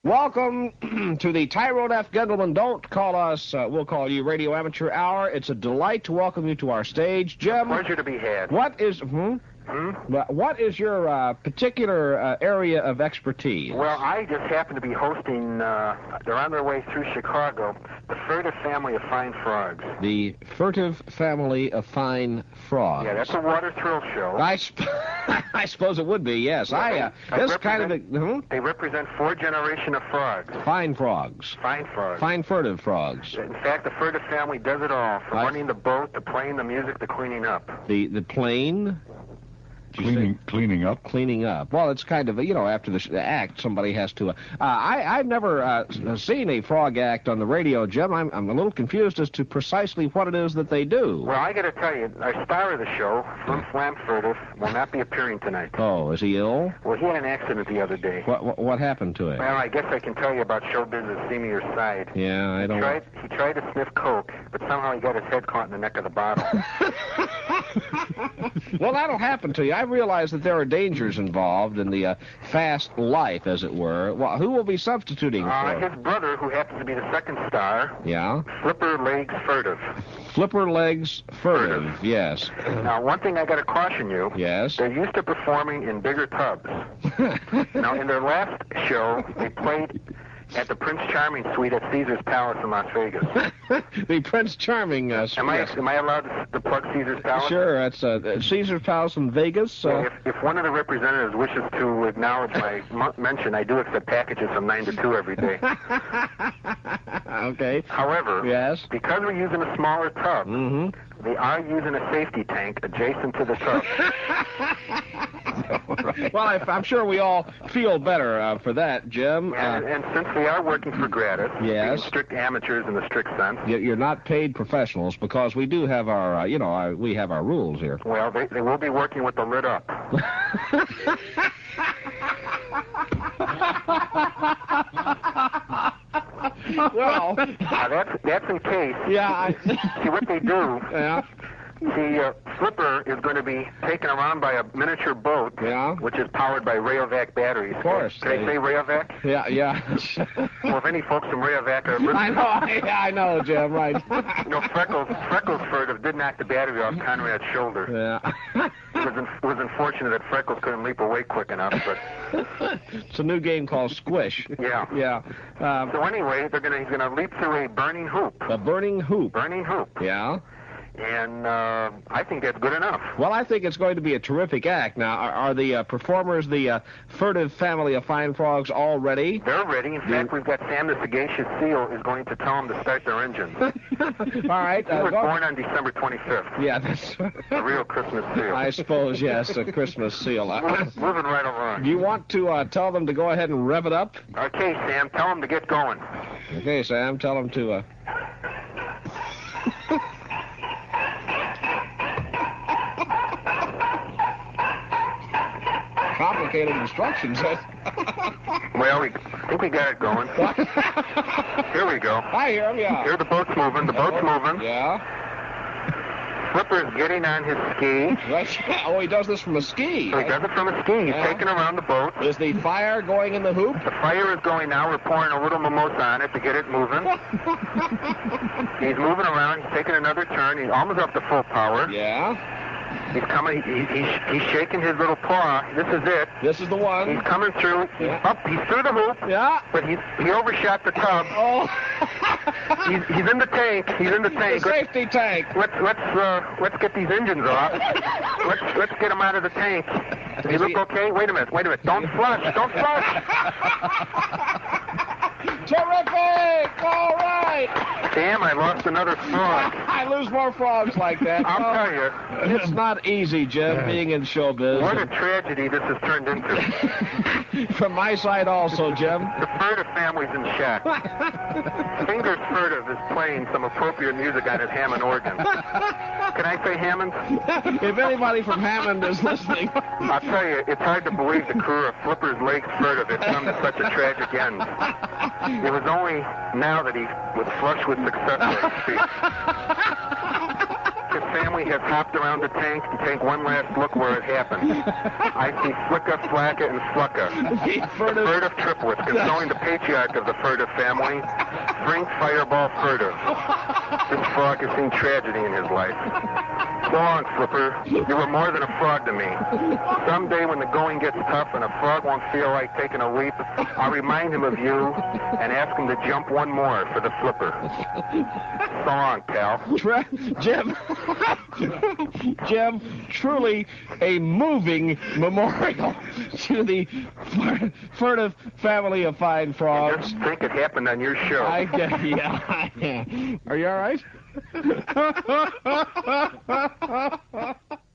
Welcome to the Tyrone F. Gentlemen Don't Call Us, we'll call you Radio Amateur Hour. It's a delight to welcome you to our stage. Jim. Pleasure to be had. What is your particular area of expertise? Well, I just happen to be hosting, they're on their way through Chicago, the Furtive Family of Fine Frogs. The Furtive Family of Fine Frogs. Yeah, that's a water thrill show. I suppose it would be, yes. Yeah, this kind of They represent 4 generations of frogs. Fine frogs. Fine frogs. Fine furtive frogs. In fact, the Furtive family does it all, from running the boat, to playing the music, to cleaning up. The plane... Cleaning up. Cleaning up. Well, it's kind of, after the act, somebody has to... I've never seen a frog act on the radio, Jim. I'm a little confused as to precisely what it is that they do. Well, I got to tell you, our star of the show, Flim Flam Furtive, will not be appearing tonight. Oh, is he ill? Well, he had an accident the other day. What happened to him? Well, I guess I can tell you about show business seamier side. Yeah, I don't... He tried to sniff coke, but somehow he got his head caught in the neck of the bottle. Well, that'll happen to you. I realize that there are dangers involved in the fast life, as it were. Well, who will be substituting for his brother, who happens to be the second star. Yeah? Flipper Legs Furtive. Flipper Legs Furtive, yes. Now, one thing I got to caution you. Yes? They're used to performing in bigger tubs. Now, in their last show, they played at the Prince Charming Suite at Caesar's Palace in Las Vegas. The Prince Charming suite. Am I allowed to plug Caesar's Palace? Sure, that's Caesar's Palace in Vegas. If one of the representatives wishes to acknowledge my mention, I do accept packages from 9 to 2 every day. Okay. However, yes, because we're using a smaller tub, they are using a safety tank adjacent to the tub. Well, I'm sure we all feel better for that, Jim. And since we are working for gratis, yes, being strict amateurs in the strict sense. You're not paid professionals, because we do have our, we have our rules here. Well, they will be working with the lid up. Well, that's in case. Yeah. See what they do. Yeah. The Flipper is going to be taken around by a miniature boat, which is powered by Rayovac batteries. Of course. Can I say Rayovac? Yeah. Well, if any folks from Rayovac are listening... I know, Jim, right. Freckles Furtive did knock the battery off Conrad's shoulder. Yeah. It was unfortunate that Freckles couldn't leap away quick enough, but... It's a new game called Squish. Yeah. Yeah. So anyway, he's going to leap through a burning hoop. A burning hoop. Burning hoop. Yeah. And I think that's good enough. Well, I think it's going to be a terrific act. Now, are the performers, the Furtive Family of Fine Frogs, all ready? They're ready. In fact, we've got Sam the Sagacious Seal is going to tell them to start their engines. All right. He was born on December 25th. Yeah, that's... A real Christmas seal. I suppose, yes, a Christmas seal. Moving right along. Do you want to tell them to go ahead and rev it up? Okay, Sam, tell them to get going. Okay, Sam, tell them to... Complicated instructions. Well, I think we got it going. Here we go. I hear him, yeah. Here the boat's moving. The boat's moving. Yeah. Flipper's getting on his ski. Oh, he does this from a ski. So he does it from a ski. He's taking around the boat. Is the fire going in the hoop? The fire is going now. We're pouring a little mimosa on it to get it moving. He's moving around. He's taking another turn. He's almost up to full power. Yeah. He's coming. He's shaking his little paw. This is it. This is the one. He's coming through. Yeah. Up. He's through the hoop. Yeah. But he overshot the tub. Oh. He's in the tank. He's in the tank. The safety tank. Let's get these engines off. Let's get him out of the tank. Does he look okay? Wait a minute. Don't flush. Don't flush. Terrific! All right! Damn, I lost another frog. I lose more frogs like that. I'll tell you. It's not easy, Jim, being in showbiz. What a tragedy this has turned into. From my side also, Jim. The Furtive family's in shock. Fingers Furtive is playing some appropriate music on his Hammond organ. Can I say Hammond? If anybody from Hammond is listening. I'll tell you, it's hard to believe the crew of Flipper's Legs Furtive had come to such a tragic end. It was only now that he was flush with success, so to speak. family has hopped around the tank to take one last look where it happened. I see Flicka, Flacka, and Flucka, the Furtive triplets, consoling the patriarch of the Furtive family, Frink Fireball Furtive. This frog has seen tragedy in his life. So long, Flipper. You were more than a frog to me. Someday when the going gets tough and a frog won't feel like taking a leap, I'll remind him of you and ask him to jump one more for the Flipper. So long, pal. Jim, truly a moving memorial to the Furtive family of fine frogs. I just think it happened on your show. Yeah. Are you all right?